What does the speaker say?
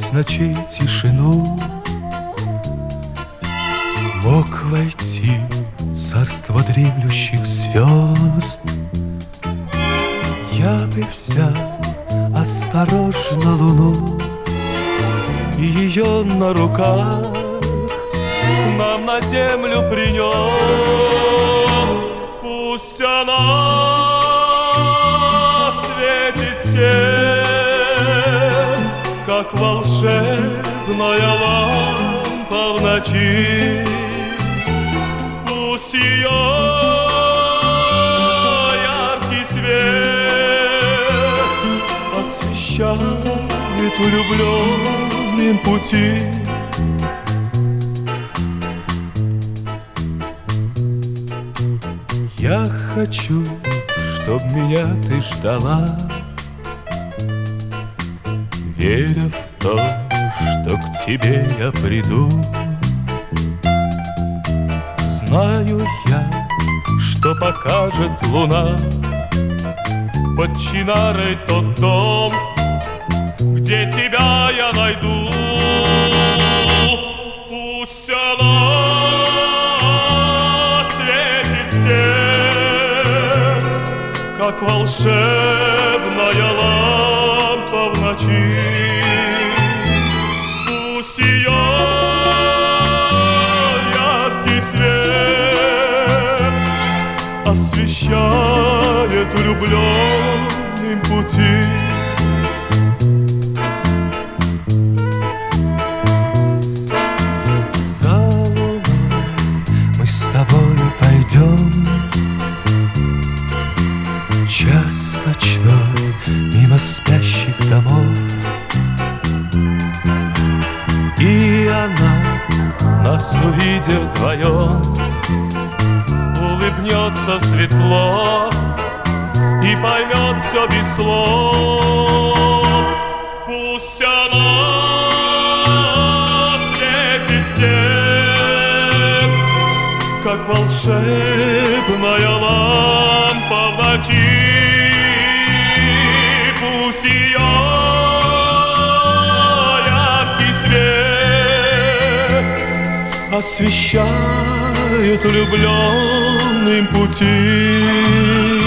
сквозь ночей тишину мог войти царство дремлющих звезд. Я бы взял осторожно луну и ее на руках нам на землю принес. Пусть она светит всем, как волшебная лампа в ночи. Пусть ее яркий свет освещает влюбленным пути. Я хочу, чтоб меня ты ждала, веря в то, что к тебе я приду. Знаю я, что покажет луна под чинарой тот дом, где тебя я найду. Пусть она светит всем, как волшебная лампа в ночи. Пусть ее яркий свет освещает влюбленным пути. За луной мы с тобою пойдем час ночной мимо спящих домов, и она, нас увидев вдвоем, улыбнется светло и поймет все без слов. Пусть она светит всем, как волшебная лампа в ночи. Пусть ее яркий свет освещает влюбленным пути.